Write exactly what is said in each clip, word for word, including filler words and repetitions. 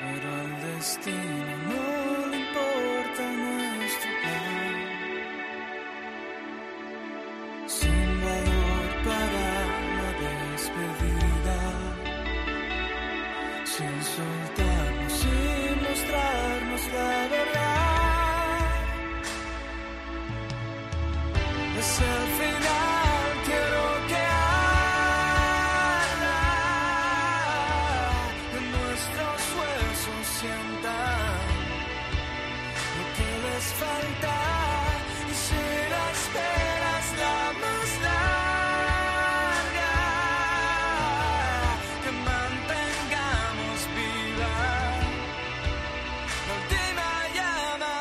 pero al destino no le importa nuestro plan. Sin valor para la despedida, sin soltarnos, sin mostrarnos la verdad. Es el final, quiero que arda, en nuestros huesos sientan lo que les falta, y si la espera es la más larga, que mantengamos viva la última llama.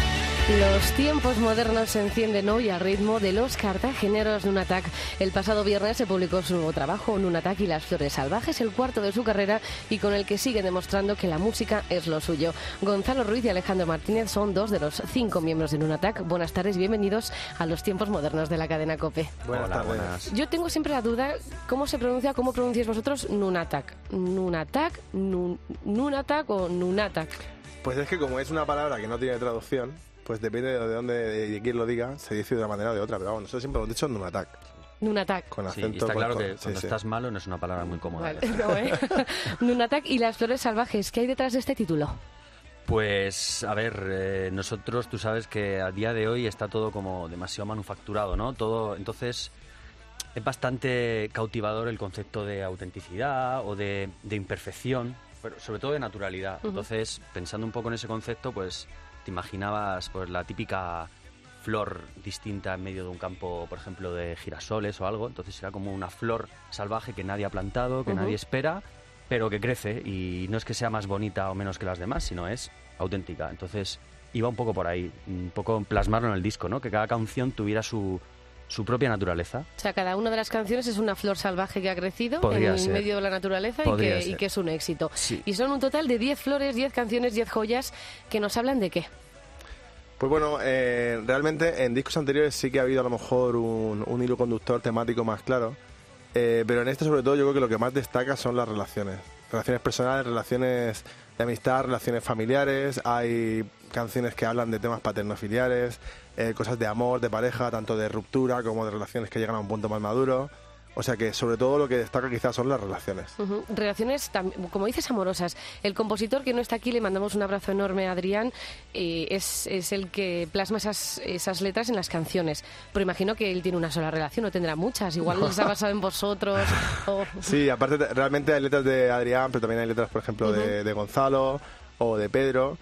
Los tiempos modernos se encienden hoy al ritmo de los cartageneros Nunatak. El pasado viernes se publicó su nuevo trabajo, Nunatak y las flores salvajes, el cuarto de su carrera y con el que siguen demostrando que la música es lo suyo. Gonzalo Ruiz y Alejandro Martínez son dos de los cinco miembros de Nunatak. Buenas tardes, bienvenidos a los tiempos modernos de la cadena COPE. Buenas Hola, tardes. buenas. Yo tengo siempre la duda, ¿cómo se pronuncia, cómo pronunciáis vosotros Nunatak? ¿Nunatak, nun, Nunatak o Nunatak? Pues es que como es una palabra que no tiene traducción, pues depende de dónde, de quién lo diga, se dice de una manera o de otra. Pero vamos, nosotros siempre hemos dicho Nunatak, Nunatak. con Sí, acento. y está con- claro con- que sí, cuando sí. estás malo no es una palabra muy cómoda. Vale, no, ¿eh? Nunatak y las flores salvajes, ¿qué hay detrás de este título? Pues, a ver, eh, nosotros, tú sabes que a día de hoy está todo como demasiado manufacturado, ¿no? Todo, entonces, es bastante cautivador el concepto de autenticidad o de, de imperfección, pero sobre todo de naturalidad. Ujú. Entonces, pensando un poco en ese concepto, pues te imaginabas pues la típica flor distinta en medio de un campo, por ejemplo, de girasoles o algo. Entonces era como una flor salvaje que nadie ha plantado, que Ujú. nadie espera, pero que crece, y no es que sea más bonita o menos que las demás, sino es auténtica. Entonces iba un poco por ahí, un poco plasmarlo en el disco, ¿no? Que cada canción tuviera su, su propia naturaleza. O sea, cada una de las canciones es una flor salvaje que ha crecido Podría en ser. medio de la naturaleza y Podría que, y ser. que es un éxito. Sí. Y son un total de diez flores, diez canciones, diez joyas que nos hablan de qué. Pues bueno, eh, realmente en discos anteriores sí que ha habido a lo mejor un, un hilo conductor temático más claro, eh, pero en este sobre todo yo creo que lo que más destaca son las relaciones. Relaciones personales, relaciones de amistad, relaciones familiares. Hay canciones que hablan de temas paternofiliares, eh, cosas de amor, de pareja, tanto de ruptura como de relaciones que llegan a un punto más maduro. O sea que sobre todo lo que destaca quizás son las relaciones. Ujú. Relaciones, tam- como dices, amorosas. El compositor que no está aquí, le mandamos un abrazo enorme a Adrián, eh, es, es el que plasma esas, esas letras en las canciones. Pero imagino que él tiene una sola relación, o tendrá muchas. Igual les ha basado en vosotros. O... Sí, aparte te- realmente hay letras de Adrián, pero también hay letras, por ejemplo, de, de Gonzalo o de Pedro.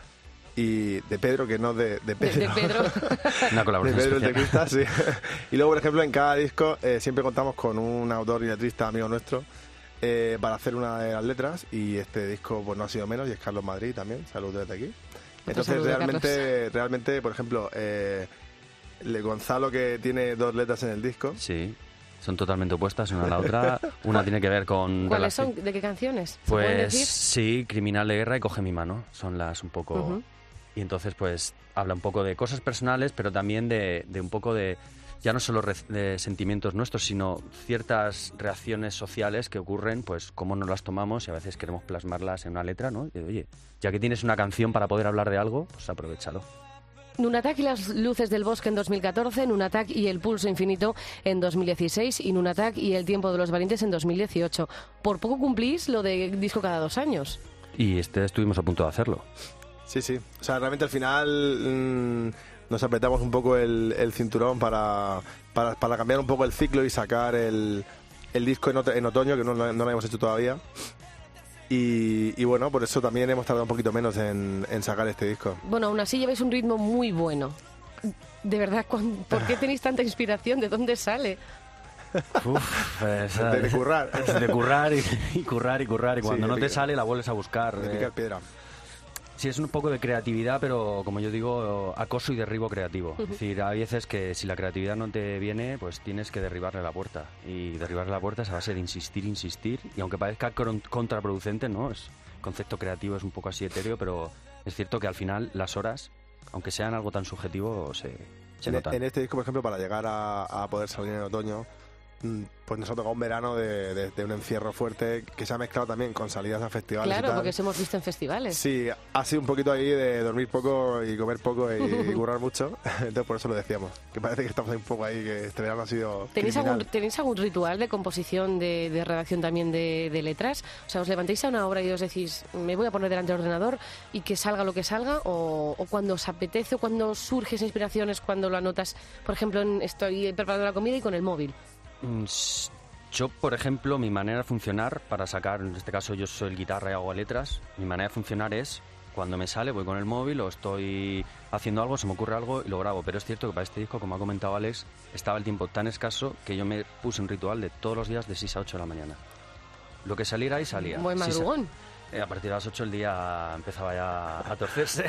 Y de Pedro, que no de, de De, Pedro. de Pedro. Una De colaboración Pedro el especial. teclista, sí. Y luego, por ejemplo, en cada disco eh, siempre contamos con un autor y letrista amigo nuestro eh, para hacer una de las letras. Y este disco pues no ha sido menos, y es Carlos Madrid también. Saludos desde aquí. Entonces, saludo, realmente, realmente, por ejemplo, eh, le Gonzalo, que tiene dos letras en el disco. Sí, son totalmente opuestas una a la otra. Una tiene que ver con... ¿Cuáles relación- son? ¿De qué canciones? ¿Se pueden Pues decir? sí, Criminal de Guerra y Coge mi mano, son las un poco... Ujú. Y entonces pues habla un poco de cosas personales, pero también de, de un poco de, ya no solo re- de sentimientos nuestros, sino ciertas reacciones sociales que ocurren, pues cómo nos las tomamos, y a veces queremos plasmarlas en una letra, ¿no? Y, oye, ya que tienes una canción para poder hablar de algo, pues aprovechalo. Nunatak y las luces del bosque en dos mil catorce, Nunatak y el pulso infinito en dos mil dieciséis y Nunatak y el tiempo de los valientes en dos mil dieciocho. Por poco cumplís lo de disco cada dos años. Y este estuvimos a punto de hacerlo. Sí, sí. O sea, realmente al final mmm, nos apretamos un poco el, el cinturón para, para, para cambiar un poco el ciclo y sacar el, el disco en, ot- en otoño, que no, no, no lo hemos hecho todavía. Y, y bueno, por eso también hemos tardado un poquito menos en, en sacar este disco. Bueno, aún así lleváis un ritmo muy bueno. De verdad, ¿cuán- ¿por qué tenéis tanta inspiración? ¿De dónde sale? Uf, pues, De, de currar. de currar y, y currar y currar, y cuando Sí, no de te picar. sale la vuelves a buscar. De eh. picar piedra. Sí, es un poco de creatividad, pero como yo digo, acoso y derribo creativo. Es decir, hay veces que si la creatividad no te viene, pues tienes que derribarle la puerta. Y derribarle la puerta es a base de insistir, insistir. Y aunque parezca cron- contraproducente, ¿no? Es, el concepto creativo es un poco así etéreo, pero es cierto que al final las horas, aunque sean algo tan subjetivo, se, se En, notan. en este disco, por ejemplo, para llegar a, a poder salir en otoño, pues nos ha tocado un verano de, de, de un encierro fuerte que se ha mezclado también con salidas a festivales. Claro, y tal. porque os hemos visto en festivales. Sí, ha sido un poquito ahí de dormir poco y comer poco y, y currar mucho. Entonces por eso lo decíamos, que parece que estamos ahí un poco ahí, que este verano ha sido ¿Tenéis criminal. algún, ¿Tenéis algún ritual de composición, de, de redacción también de, de letras? O sea, ¿os levantáis a una hora y os decís, me voy a poner delante del ordenador y que salga lo que salga? ¿O, o cuando os apetece, o cuando surge esa inspiración es cuando lo anotas? Por ejemplo, en, estoy preparando la comida y con el móvil. Yo, por ejemplo, mi manera de funcionar para sacar, en este caso yo soy el guitarra y hago letras, mi manera de funcionar es cuando me sale, voy con el móvil o estoy haciendo algo, se me ocurre algo y lo grabo. Pero es cierto que para este disco, como ha comentado Alex, estaba el tiempo tan escaso que yo me puse un ritual de todos los días de seis a ocho de la mañana. Lo que saliera ahí salía. Buen madrugón. A partir de las ocho el día empezaba ya a torcerse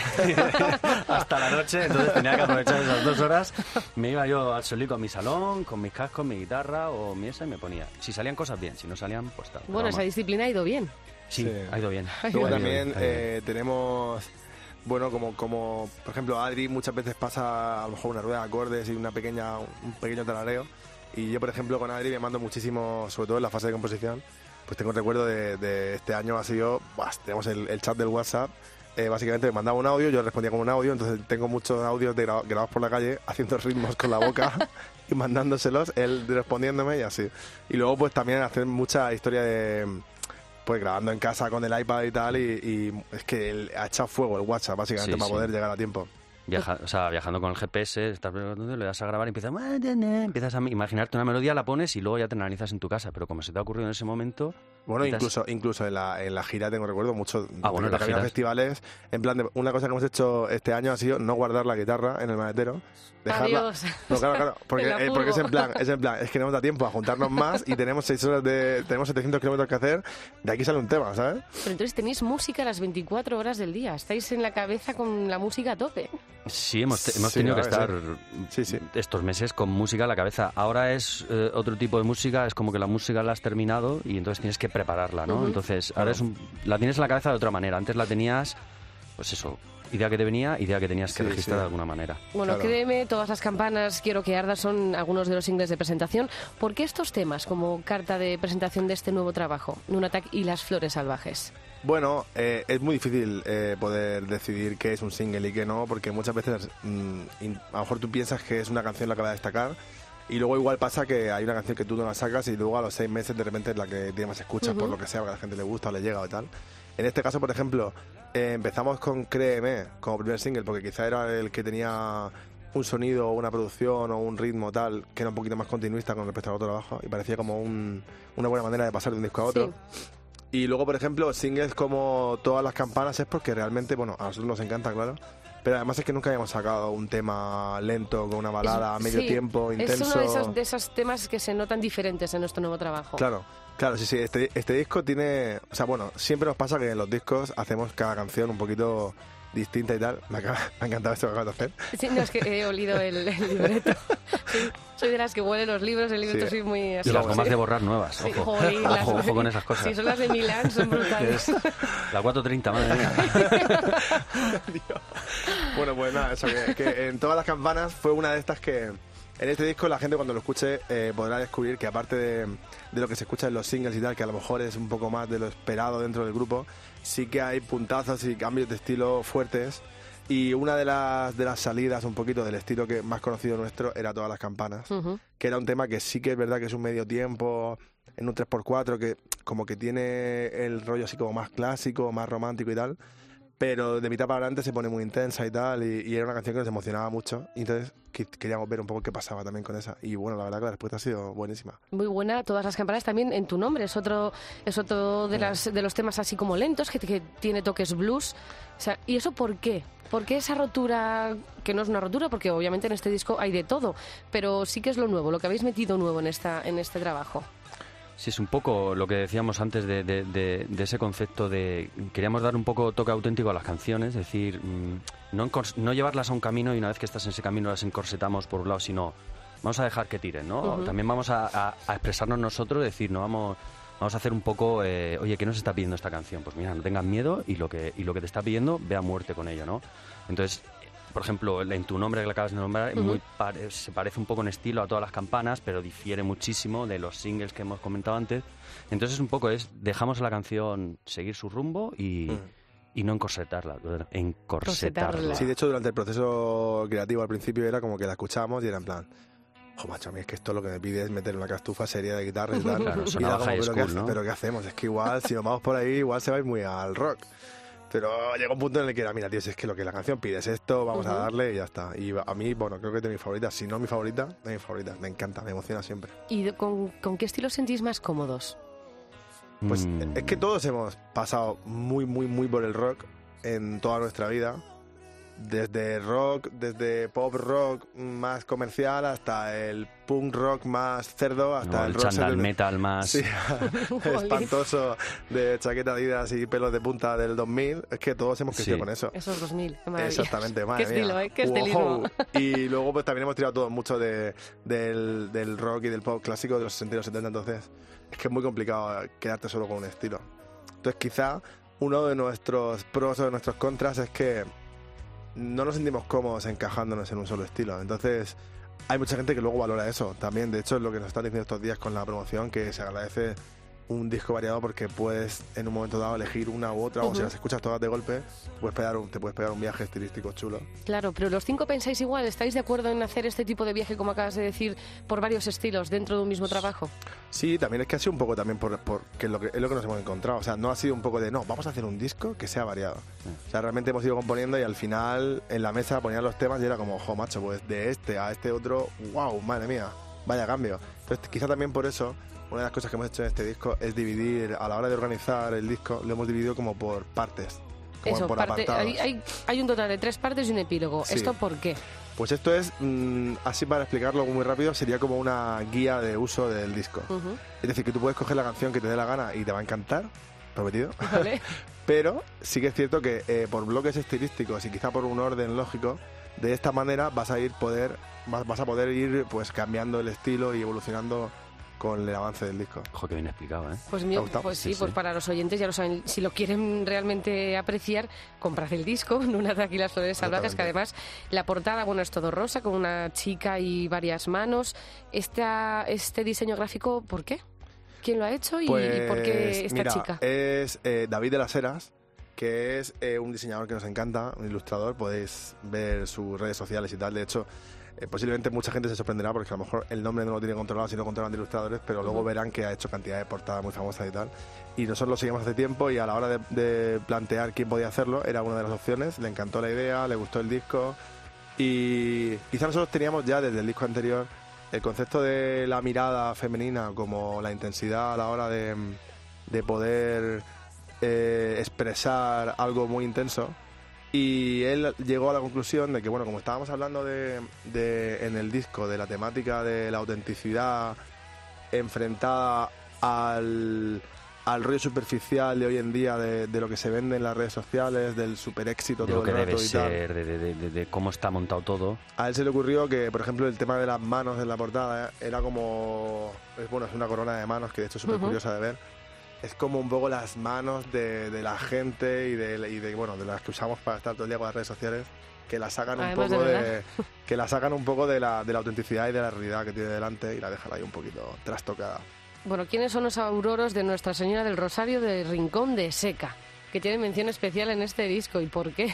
hasta la noche, entonces tenía que aprovechar esas dos horas. Me iba yo al solico a mi salón, con mis cascos, mi guitarra o mi esa y me ponía. Si salían cosas bien, si no salían, pues tal. Bueno, esa disciplina ha ido bien. Sí, Sí. ha ido bien. Luego Ha ido también bien, ha ido bien. eh, tenemos, bueno, como, como por ejemplo Adri muchas veces pasa a lo mejor una rueda de acordes y una pequeña, un pequeño tarareo. Y yo, por ejemplo, con Adri me mando muchísimo, sobre todo en la fase de composición. Pues tengo un recuerdo de, de este año, ha sido, bah, tenemos el, el chat del WhatsApp, eh, básicamente me mandaba un audio, yo respondía con un audio, entonces tengo muchos audios de gra- grabados por la calle, haciendo ritmos con la boca y mandándoselos, él respondiéndome y así. Y luego pues también hacer mucha historia de, pues grabando en casa con el iPad y tal, y, y es que él ha echado fuego el WhatsApp, básicamente, Sí, para sí. poder llegar a tiempo. Viaja, o sea, viajando con el G P S, estás preguntando, le das a grabar y empiezas, empiezas a imaginarte una melodía, la pones y luego ya te analizas en tu casa. Pero como se te ha ocurrido en ese momento... Bueno, quitas- incluso incluso en la, en la gira tengo recuerdo mucho Ah, bueno, de las que había giras. festivales, en plan de, una cosa que hemos hecho este año ha sido no guardar la guitarra en el maletero, dejarla. Adiós. No, claro, claro, porque, En la eh, porque es furgo. en plan, es en plan, es que no nos da tiempo a juntarnos más y tenemos seis horas de, tenemos setecientos kilómetros que hacer, de aquí sale un tema, ¿sabes? Pero entonces tenéis música las veinticuatro horas del día. Estáis en la cabeza con la música a tope. Sí, hemos, te- hemos Sí, tenido a que ver, estar Sí, sí. estos meses con música a la cabeza. Ahora es eh, otro tipo de música, es como que la música la has terminado y entonces tienes que prepararla, ¿no? Ujú. Entonces, ahora es un- la tienes en la cabeza de otra manera. Antes la tenías, pues eso, idea que te venía, idea que tenías que Sí, registrar sí. de alguna manera. Bueno, Claro. créeme, todas las campanas, quiero que arda, son algunos de los singles de presentación. ¿Por qué estos temas como carta de presentación de este nuevo trabajo, Nunatak y las flores salvajes? Bueno, eh, es muy difícil eh, poder decidir qué es un single y qué no, porque muchas veces mm, in- a lo mejor tú piensas que es una canción la que va a destacar y luego igual pasa que hay una canción que tú no la sacas y luego a los seis meses de repente es la que tiene más escuchas por Ujú. lo que sea, porque a la gente le gusta o le llega o tal. En este caso, por ejemplo, eh, empezamos con Créeme como primer single porque quizá era el que tenía un sonido o una producción o un ritmo tal que era un poquito más continuista con respecto al otro trabajo y parecía como un- una buena manera de pasar de un disco a otro. Sí. Y luego, por ejemplo, singles como Todas las campanas es porque realmente, bueno, a nosotros nos encanta, claro. Pero además es que nunca habíamos sacado un tema lento con una balada a medio Sí, tiempo, intenso. Es uno de esos, de esos temas que se notan diferentes en nuestro nuevo trabajo. Claro, claro, sí, sí. Este, este disco tiene... O sea, bueno, siempre nos pasa que en los discos hacemos cada canción un poquito distinta y tal. Me, acaba- me ha encantado esto que acabas de hacer. Sí, no, es que he olido el, el libreto. Sí, soy de las que huele los libros, el libreto Sí. soy muy... Y así. las Sí. gomas de borrar nuevas, Sí, ojo, jolín, las- ojo, ojo con esas cosas. Sí, son las de Milán, son brutales. La cuatrocientos treinta, madre mía. Bueno, pues nada, eso, que, que en Todas las campanas fue una de estas que... En este disco la gente cuando lo escuche eh, podrá descubrir que aparte de, de lo que se escucha en los singles y tal, que a lo mejor es un poco más de lo esperado dentro del grupo, sí que hay puntazos y cambios de estilo fuertes. Y una de las, de las salidas un poquito del estilo que más conocido nuestro era Todas las campanas, Ujú. que era un tema que sí que es verdad que es un medio tiempo, en un tres por cuatro, que como que tiene el rollo así como más clásico, más romántico y tal, pero de mitad para adelante se pone muy intensa y tal, y, y era una canción que nos emocionaba mucho, y entonces que- queríamos ver un poco qué pasaba también con esa, y bueno, la verdad que la respuesta ha sido buenísima. Muy buena, todas las campanas también en tu nombre, es otro, es otro de, las, de los temas así como lentos, que, que tiene toques blues. O sea, ¿y eso por qué? ¿Por qué esa rotura, que no es una rotura, porque obviamente en este disco hay de todo, pero sí que es lo nuevo, lo que habéis metido nuevo en, esta, en este trabajo? Sí, es un poco lo que decíamos antes de, de- de- de ese concepto de... Queríamos dar un poco toque auténtico a las canciones, es decir, mm, no, encors- no llevarlas a un camino y una vez que estás en ese camino las encorsetamos por un lado, sino vamos a dejar que tiren, ¿no? Ujú. También vamos a, a- a expresarnos nosotros, decir, no vamos... Vamos a hacer un poco, eh, oye, ¿qué nos está pidiendo esta canción? Pues mira, no tengas miedo y lo que, y lo que te está pidiendo, ve a muerte con ello, ¿no? Entonces, por ejemplo, en Tu nombre que le acabas de nombrar, Uh-huh. muy pare- se parece un poco en estilo a Todas las campanas, pero difiere muchísimo de los singles que hemos comentado antes. Entonces un poco es, dejamos a la canción seguir su rumbo y, Mm. y no encorsetarla, encorsetarla. Corsetarla. Sí, de hecho, durante el proceso creativo al principio era como que la escuchábamos y era en plan, oh, macho, a mí es que esto lo que me pide es meter una castufa seria de guitarra y tal. Claro, Y sonaba era como, high ¿pero, qué school, hace- ¿no? pero ¿qué hacemos? Es que igual, si nos vamos por ahí, igual se va a ir muy al rock. Pero llega un punto en el que era, mira, tío, si es que lo que la canción pide es esto, vamos a Ujú. darle y ya está. Y a mí, bueno, creo que es de mis favoritas, si no mi favorita, de mis favoritas. Me encanta, me emociona siempre. ¿Y de- con, con qué estilo os sentís más cómodos? Pues Mm. es que todos hemos pasado muy, muy, muy por el rock en toda nuestra vida. Desde rock, desde pop rock más comercial hasta el punk rock más cerdo, hasta No, el el rock chandal setenta. metal más... Sí, espantoso de chaqueta Adidas y pelos de punta del dos mil. Es que todos hemos crecido Sí. con eso. Esos dos mil, qué maravilla. Exactamente, madre Qué estilo, mía. ¿eh? Qué Wow. estilismo. Y luego pues también hemos tirado todos mucho de, del, del rock y del pop clásico de los sesenta y los setenta, entonces es que es muy complicado quedarte solo con un estilo. Entonces quizá uno de nuestros pros o de nuestros contras es que no nos sentimos cómodos encajándonos en un solo estilo. Entonces hay mucha gente que luego valora eso también. De hecho es lo que nos están diciendo estos días con la promoción, que se agradece un disco variado porque puedes en un momento dado elegir una u otra, o si Ujú. las escuchas todas de golpe, puedes pegar un, te puedes pegar un viaje estilístico chulo. Claro, pero los cinco pensáis igual, ¿estáis de acuerdo en hacer este tipo de viaje, como acabas de decir, por varios estilos dentro de un mismo trabajo? Sí, también es que ha sido un poco también por, por que es lo que es lo que nos hemos encontrado. O sea, no ha sido un poco de no, vamos a hacer un disco que sea variado. O sea, realmente hemos ido componiendo y al final en la mesa ponían los temas y era como, ojo, macho, pues de este a este otro, wow, madre mía, vaya cambio. Entonces, quizá también por eso, una de las cosas que hemos hecho en este disco es dividir, a la hora de organizar el disco, lo hemos dividido como por partes. Como Eso, por parte- apartados. hay, hay, hay un total de tres partes y un epílogo. Sí. ¿Esto por qué? Pues esto es, mm, así para explicarlo muy rápido, sería como una guía de uso del disco. Ujú. Es decir, que tú puedes coger la canción que te dé la gana y te va a encantar, prometido. ¿Vale? Pero sí que es cierto que eh, por bloques estilísticos y quizá por un orden lógico, de esta manera vas a ir poder vas, vas a poder ir pues cambiando el estilo y evolucionando con el avance del disco. Ojo, que bien explicado, ¿eh? Pues, ¿Te mío, ha gustado? pues sí, Sí, pues sí. para los oyentes ya lo saben, si lo quieren realmente apreciar, comprad el disco, Nunatak y las flores salvajes, que Exactamente. además la portada, bueno, es todo rosa, con una chica y varias manos. Esta, este diseño gráfico, ¿por qué? ¿Quién lo ha hecho y, y por qué esta mira, chica? es eh, David de las Heras, que es eh, un diseñador que nos encanta, un ilustrador. Podéis ver sus redes sociales y tal. De hecho, eh, posiblemente mucha gente se sorprenderá porque a lo mejor el nombre no lo tiene controlado si no controlan de ilustradores, pero luego Ujú. verán que ha hecho cantidad de portadas muy famosas y tal. Y nosotros lo seguimos hace tiempo y a la hora de, de plantear quién podía hacerlo, era una de las opciones. Le encantó la idea, le gustó el disco y quizá nosotros teníamos ya desde el disco anterior el concepto de la mirada femenina como la intensidad a la hora de, de poder eh, expresar algo muy intenso. Y él llegó a la conclusión de que, bueno, como estábamos hablando de, de, en el disco de la temática de la autenticidad enfrentada al, al rollo superficial de hoy en día, de, de lo que se vende en las redes sociales, del super éxito De todo lo que el rato debe y tal. ser, de, de- de- de cómo está montado todo. A él se le ocurrió que, por ejemplo, el tema de las manos en la portada era como... Es, bueno, es una corona de manos que de hecho es súper Ujú. curiosa de ver. Es como un poco las manos de, de la gente y de, y de, bueno, de las que usamos para estar todo el día con las redes sociales, que la sacan un Además, poco de de, verdad. que la sacan un poco de la, de la autenticidad y de la realidad que tiene delante y la dejan ahí un poquito trastocada. Bueno, ¿quiénes son los auroros de Nuestra Señora del Rosario de Rincón de Seca? Que tienen mención especial en este disco. ¿Y por qué?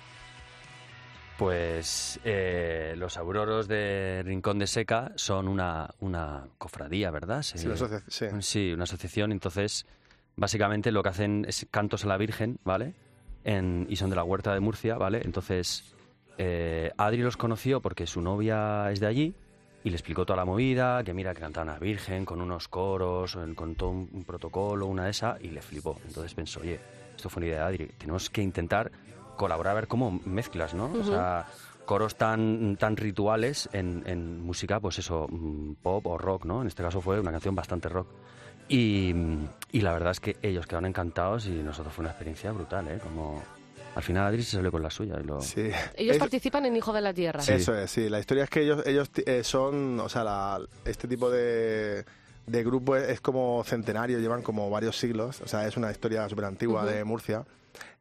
Pues eh, los auroros de Rincón de Seca son una, una cofradía, ¿verdad? Se- Sí, una asocia- sí. Sí, una asociación. Entonces, básicamente lo que hacen es cantos a la Virgen, ¿vale? En- y son de la Huerta de Murcia, ¿vale? Entonces, eh, Adri los conoció porque su novia es de allí y le explicó toda la movida, que mira, que cantaban a la Virgen con unos coros, en- con todo un, un protocolo, una de esas, y le flipó. Entonces pensó, oye, esto fue una idea de Adri, tenemos que intentar colaborar a ver cómo mezclas, ¿no? O sea, coros tan, tan rituales en, en música, pues eso, mm, pop o rock, ¿no? En este caso fue una canción bastante rock. Y, y la verdad es que ellos quedaron encantados y nosotros fue una experiencia brutal, ¿eh? Como al final Adri se salió con la suya. Y lo... Sí. Ellos Es- participan en Hijo de la Tierra. Sí. Eso es, sí. La historia es que ellos, ellos eh, son, o sea, la- este tipo de, de grupo es, es como centenario, llevan como varios siglos, o sea, es una historia súper antigua Ujú. de Murcia.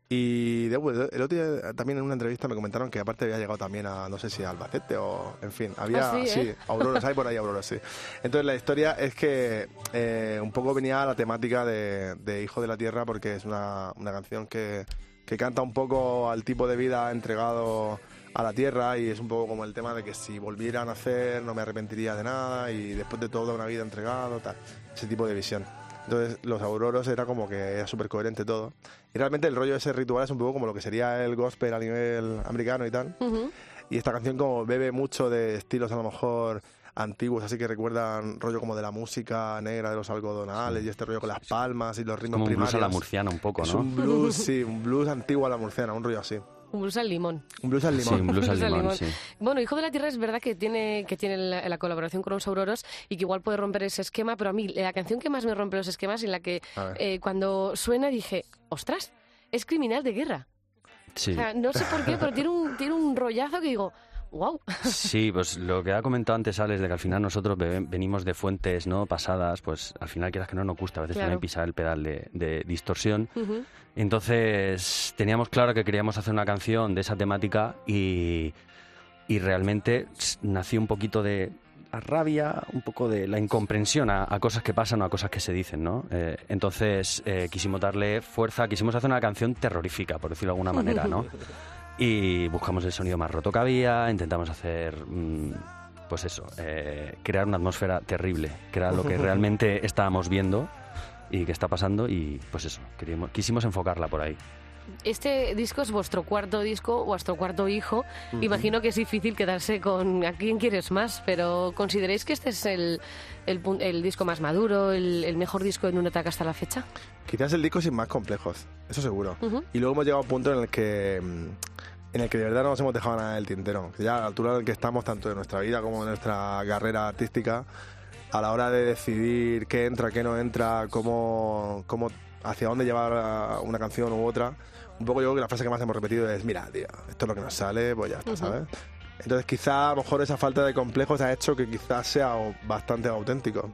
Y de, pues, el otro día también en una entrevista me comentaron que aparte había llegado también a, no sé si a Albacete o, en fin, había, ¿Ah, sí, sí, eh? Auroras, hay por ahí Auroras, sí. Entonces la historia es que eh, un poco venía la temática de, de Hijo de la Tierra, porque es una, una canción que, que canta un poco al tipo de vida entregado a la tierra, y es un poco como el tema de que si volviera a nacer no me arrepentiría de nada, y después de toda una vida entregado, tal, ese tipo de visión. Entonces los Auroros era como que era súper coherente todo. Y realmente el rollo de ese ritual es un poco como lo que sería el gospel a nivel americano y tal. Uh-huh. Y esta canción como bebe mucho de estilos a lo mejor antiguos, así que recuerdan rollo como de la música negra de los algodonales, sí. Y este rollo con las palmas y los ritmos como un primarios. blues a la murciana un poco, ¿no? Es un blues, sí, un blues antiguo a la murciana, un rollo así. Un blues al limón. Un blues al limón. Sí, un blues al limón, sí. Bueno, Hijo de la Tierra es verdad que tiene que tiene la, la colaboración con los Auroros y que igual puede romper ese esquema, pero a mí la canción que más me rompe los esquemas y en la que eh, cuando suena dije, ostras, es Criminal de Guerra. Sí. O sea, no sé por qué, pero tiene un, tiene un rollazo que digo... Wow. Sí, pues lo que ha comentado antes Alex, de que al final nosotros venimos de fuentes no pasadas, pues al final quieras que no nos gusta a veces claro. también pisar el pedal de, de distorsión. Uh-huh. Entonces teníamos claro que queríamos hacer una canción de esa temática y, y realmente nació un poquito de la rabia, un poco de la incomprensión a, a cosas que pasan o a cosas que se dicen, ¿no? Eh, entonces eh, quisimos darle fuerza, quisimos hacer una canción terrorífica, por decirlo de alguna manera, ¿no? Y buscamos el sonido más roto que había, intentamos hacer, mmm, pues eso, eh, crear una atmósfera terrible, que era lo que realmente estábamos viendo y que está pasando, y pues eso, queríamos, quisimos enfocarla por ahí. Este disco es vuestro cuarto disco, vuestro cuarto hijo. Uh-huh. Imagino que es difícil quedarse con ¿a quién quieres más? Pero ¿consideráis que este es el, el, el disco más maduro, el, el mejor disco en Nunatak hasta la fecha? Quizás el disco sin más complejos, eso seguro. Uh-huh. Y luego hemos llegado a un punto en el que en el que de verdad no nos hemos dejado nada del tintero. Ya a la altura en la que estamos, tanto de nuestra vida como de nuestra carrera artística, a la hora de decidir qué entra, qué no entra, cómo, cómo hacia dónde llevar una canción u otra, un poco yo creo que la frase que más hemos repetido es, mira, tío, esto es lo que nos sale, pues ya está, uh-huh. ¿sabes? Entonces quizá a lo mejor esa falta de complejos ha hecho que quizás sea bastante auténtico.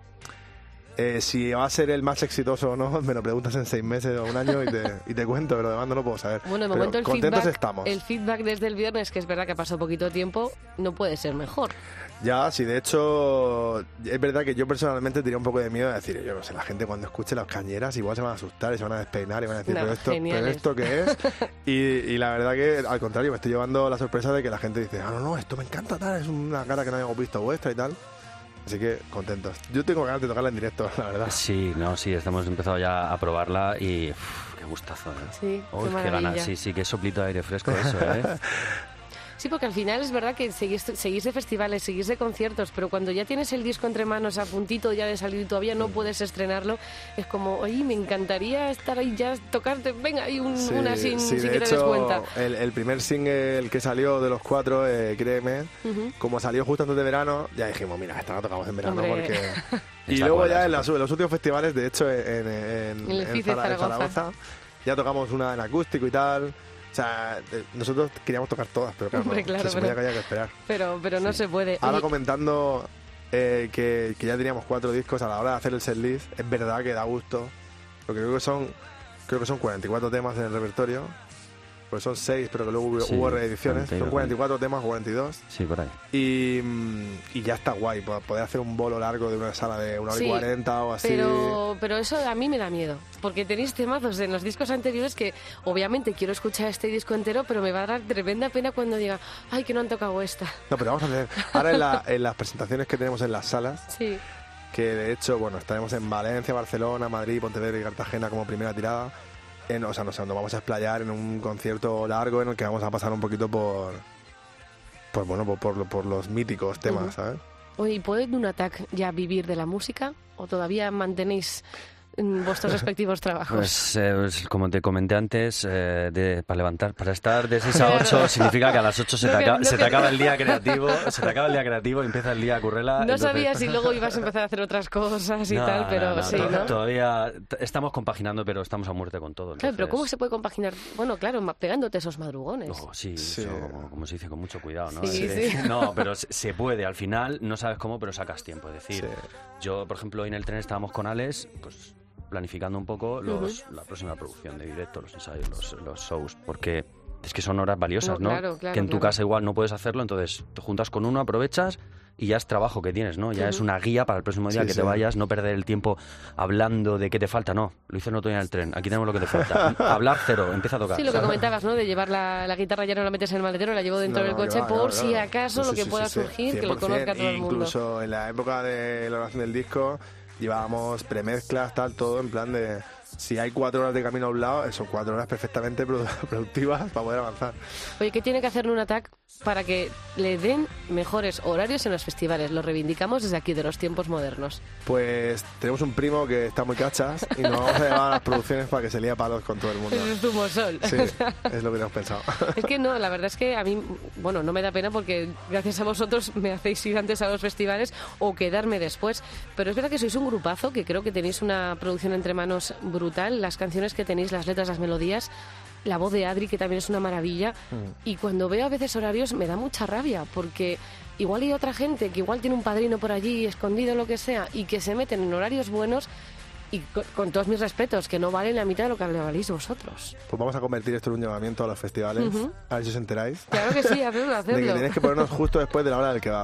Eh, si va a ser el más exitoso o no, me lo preguntas en seis meses o un año y te, y te cuento, pero además no lo puedo saber. Bueno, de pero momento el contentos feedback, estamos. El feedback desde el viernes, que es verdad que ha pasado poquito tiempo, no puede ser mejor. Ya, sí, de hecho, es verdad que yo personalmente tenía un poco de miedo de decir, yo no sé, la gente cuando escuche las cañeras igual se van a asustar y se van a despeinar y van a decir, no, ¿pero, esto, ¿pero esto qué es? y, y la verdad que, al contrario, me estoy llevando la sorpresa de que la gente dice, ah, no, no, esto me encanta, tal, es una cara que no habíamos visto vuestra y tal. Así que contentos. Yo tengo ganas de tocarla en directo, la verdad. Sí, no, sí, estamos empezado ya a probarla y uf, qué gustazo, ¿eh? Sí, Uy, qué, qué ganas, sí, sí, qué soplito de aire fresco eso, ¿eh? Sí, porque al final es verdad que seguís, seguís de festivales, seguís de conciertos, pero cuando ya tienes el disco entre manos a puntito ya de salir y todavía no puedes estrenarlo, es como, oye, me encantaría estar ahí ya, tocarte, venga, hay un, sí, una sin, sí, sin de que te hecho, des cuenta. El, el primer single que salió de los cuatro, eh, Créeme, uh-huh. como salió justo antes de verano, ya dijimos, mira, esta no tocamos en verano. Hombre. Porque... y luego ya en, las, en los últimos festivales, de hecho, en, en, en, en Zaragoza. Zaragoza, ya tocamos una en acústico y tal. O sea, nosotros queríamos tocar todas, pero claro, Hombre, claro, no, se pero, podía que haya que esperar. Pero, pero no sí. se puede. Ahora Oye, comentando eh, que, que ya teníamos cuatro discos a la hora de hacer el setlist, es verdad que da gusto, porque creo que son creo que son cuarenta y cuatro temas en el repertorio, pues son seis, pero que luego hubo, sí, hubo reediciones, cuarenta y dos, son cuarenta y cuatro temas, cuarenta y dos. Sí, por ahí. Y, y ya está guay, poder hacer un bolo largo de una sala de una hora sí, y cuarenta o así. Pero, pero eso a mí me da miedo, porque tenéis temazos en los discos anteriores que obviamente quiero escuchar este disco entero, pero me va a dar tremenda pena cuando diga, ay, que no han tocado esta. No, pero vamos a hacer, ahora en, la, en las presentaciones que tenemos en las salas, sí. que de hecho, bueno, estaremos en Valencia, Barcelona, Madrid, Pontevedra y Cartagena como primera tirada. En, o sea, no sé, nos vamos a explayar en un concierto largo en el que vamos a pasar un poquito por, por bueno, por, por, por los míticos temas, uh-huh. ¿sabes? Oye, ¿puede Nunatak ya vivir de la música o todavía mantenéis vuestros respectivos trabajos? Pues, eh, pues como te comenté antes, eh, de, para levantar, para estar de seis a ocho significa que a las ocho se, no te, que, acaba, no se te acaba el día creativo, se te acaba el día creativo y empieza el día currela. No entonces... sabía si luego ibas a empezar a hacer otras cosas y no, tal, pero no, no, sí, to- ¿no? Todavía estamos compaginando, pero estamos a muerte con todo. Entonces... Claro, pero ¿cómo se puede compaginar? Bueno, claro, pegándote esos madrugones. Oh, sí, sí. Eso, como, como se dice, con mucho cuidado, ¿no? Sí, eh, sí. No, pero se, se puede. Al final no sabes cómo, pero sacas tiempo. Es decir, sí. yo, por ejemplo, hoy en el tren estábamos con Alex, pues planificando un poco los, uh-huh. la próxima producción de directo, los ensayos, los, los shows, porque es que son horas valiosas, ¿no? no claro, claro, que en tu claro. casa igual no puedes hacerlo, entonces te juntas con uno, aprovechas y ya es trabajo que tienes, ¿no? Ya uh-huh. es una guía para el próximo día, sí, que sí. te vayas, no perder el tiempo hablando de qué te falta, no. Lo hice en otro día en el tren, aquí tenemos lo que te falta. Hablar cero, empieza a tocar. Sí, lo que comentabas, ¿no? De llevar la, la guitarra, ya no la metes en el maletero, la llevo dentro no, no, del coche va, por no, si acaso sí, lo que sí, pueda sí, surgir, sí, que lo conozca todo el mundo. Incluso en la época de la grabación del disco llevábamos premezclas, tal, todo en plan de... Si hay cuatro horas de camino a un lado, son cuatro horas perfectamente productivas para poder avanzar. Oye, ¿qué tiene que hacer Nunatak para que le den mejores horarios en los festivales? Lo reivindicamos desde aquí, de los tiempos modernos. Pues tenemos un primo que está muy cachas y nos vamos a llevar a las producciones para que se lía palos con todo el mundo. Eso es zumosol. Sí, es lo que hemos pensado. Es que no, la verdad es que a mí, bueno, no me da pena porque gracias a vosotros me hacéis ir antes a los festivales o quedarme después. Pero es verdad que sois un grupazo, que creo que tenéis una producción entre manos brutal. Las canciones que tenéis, las letras, las melodías, la voz de Adri, que también es una maravilla. Mm. Y cuando veo a veces horarios me da mucha rabia, porque igual hay otra gente que igual tiene un padrino por allí, escondido, lo que sea, y que se meten en horarios buenos y con, con todos mis respetos, que no valen la mitad de lo que valéis vosotros. Pues vamos a convertir esto en un llamamiento a los festivales, uh-huh. a ver si os enteráis. Claro que sí, hacedlo, hacedlo. De que tenéis que ponernos justo después de la hora del kebab.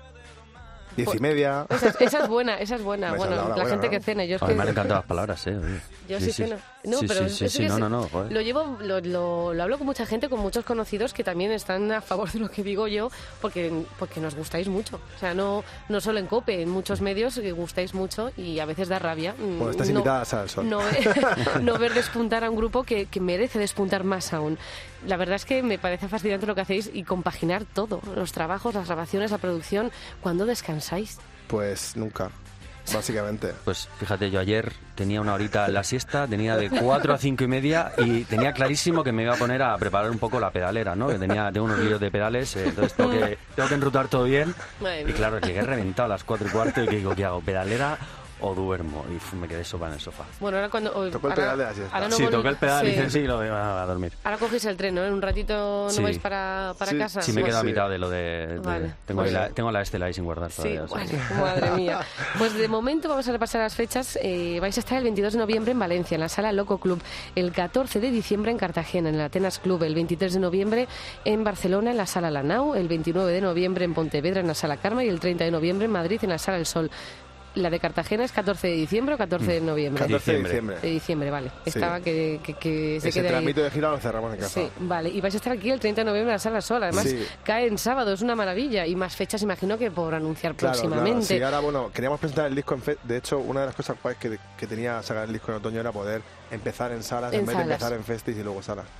Diez y media. Esa, esa es buena, esa es buena. Esa bueno, es la, la buena, gente ¿no? que cena. Yo es a que... mí me han encantado las palabras, ¿eh? Yo sí, sí, sí sí. no. No, sí, pero sí, sí, es sí, que no, no, no, joder. lo llevo, lo, lo, lo hablo con mucha gente, con muchos conocidos que también están a favor de lo que digo yo, porque porque nos gustáis mucho. O sea, no no solo en COPE, en muchos medios que gustáis mucho y a veces da rabia. Bueno, estás no, invitada a Sala al Sol. No, no ver despuntar a un grupo que, que merece despuntar más aún. La verdad es que me parece fascinante lo que hacéis y compaginar todo, los trabajos, las grabaciones, la producción. ¿Cuándo descansáis? Pues nunca, básicamente. Pues fíjate, yo ayer tenía una horita en la siesta, tenía de cuatro a cinco y media y tenía clarísimo que me iba a poner a preparar un poco la pedalera, ¿no? Que tenía, tengo unos líos de pedales, eh, entonces tengo que, tengo que enrutar todo bien. Y claro, llegué reventado a las cuatro y cuarto y que digo, ¿qué hago? ¿Pedalera o duermo? Y uf, me quedé sopa en el sofá. Bueno, ahora cuando... Oh, tocó el pedal de la siesta. No sí, toqué el pedal sí. y dije, sí, lo voy a dormir. Ahora cogéis el tren, ¿no? En un ratito no sí. vais para, para sí. casa. Sí, me quedo pues, a mitad de lo de... de vale. tengo, pues, la, tengo la Estela ahí sin guardar todavía. Sí, vale. Madre mía. Pues de momento vamos a repasar las fechas. Eh, vais a estar el veintidós de noviembre en Valencia, en la Sala Loco Club. El catorce de diciembre en Cartagena, en el Atenas Club. El veintitrés de noviembre en Barcelona, en la Sala La Nau. El veintinueve de noviembre en Pontevedra, en la Sala Karma. Y el treinta de noviembre en Madrid, en la Sala El Sol. ¿La de Cartagena es catorce de diciembre o catorce de noviembre? catorce de diciembre. De diciembre, vale. Sí. Estaba que, que, que se Ese quede trámite ahí. de gira lo cerramos en casa. Sí, vale. Y vais a estar aquí el treinta de noviembre en la Sala Sol. Además, sí. cae en sábado, es una maravilla. Y más fechas, imagino que por anunciar claro, próximamente. Claro. Sí, ahora, bueno, queríamos presentar el disco en fe... De hecho, una de las cosas guays que, que tenía sacar el disco en otoño era poder empezar en salas en, en vez salas. de empezar en festis y luego salas.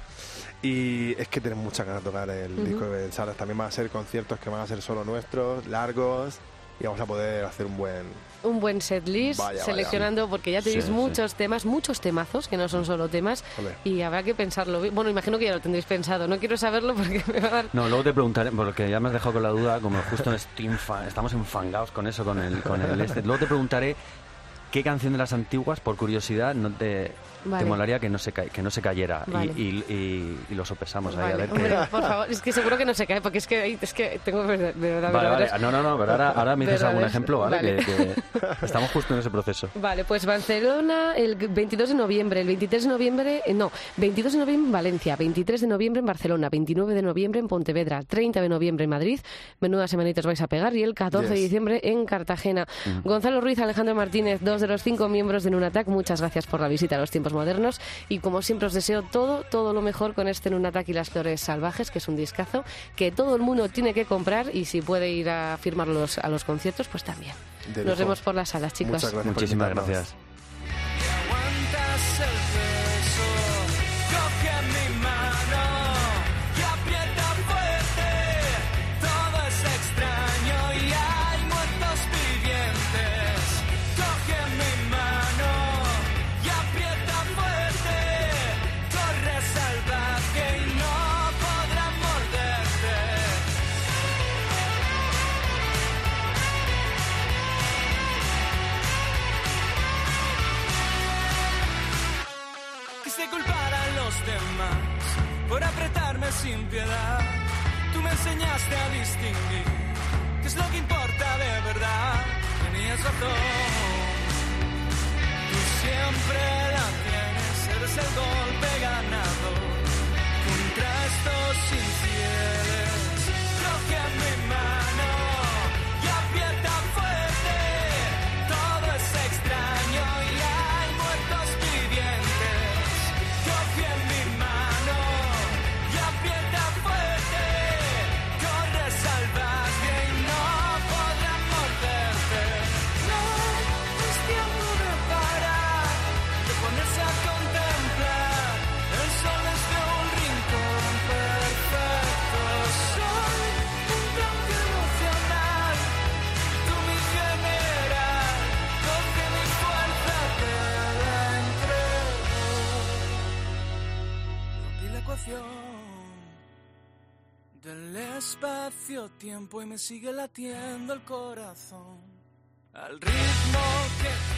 Y es que tenemos muchas ganas de tocar el uh-huh. disco en salas. También van a ser conciertos que van a ser solo nuestros, largos, y vamos a poder hacer un buen... Un buen setlist, vaya, seleccionando, vaya. Porque ya tenéis sí, muchos sí. temas, muchos temazos, que no son solo temas, Olé. y habrá que pensarlo. Bueno, imagino que ya lo tendréis pensado, no quiero saberlo porque me va a dar... No, luego te preguntaré, porque ya me has dejado con la duda, como justo estoy enfan, estamos enfangados con eso, con el, con el este. Luego te preguntaré qué canción de las antiguas, por curiosidad, no te... Vale. Te molaría que no se ca que no se cayera vale. y, y, y, y lo sopesamos vale. ahí a ver Hombre, qué... por favor, es que seguro que no se cae porque es que es que tengo de verdad vale, vale. no no no pero ahora, ahora me dices algún ejemplo vale, vale. Que, que estamos justo en ese proceso. Vale, pues Barcelona el veintidós de noviembre, el veintitrés de noviembre eh, no veintidós de noviembre en Valencia, veintitrés de noviembre en Barcelona, veintinueve de noviembre en Pontevedra, treinta de noviembre en Madrid, menuda semanita os vais a pegar, y el catorce yes. de diciembre en Cartagena. Mm. Gonzalo Ruiz, Alejandro Martínez, dos de los cinco miembros de Nunatak, muchas gracias por la visita a los tiempos modernos. Y como siempre os deseo todo, todo lo mejor con este Nunatak y las flores salvajes, que es un discazo que todo el mundo tiene que comprar y si puede ir a firmarlos a los conciertos, pues también. De Nos vemos por las salas, chicos. Muchas gracias. Muchísimas gracias. Por apretarme sin piedad, tú me enseñaste a distinguir qué es lo que importa de verdad. Tenías razón, tú siempre sensación del espacio-tiempo y me sigue latiendo el corazón al ritmo que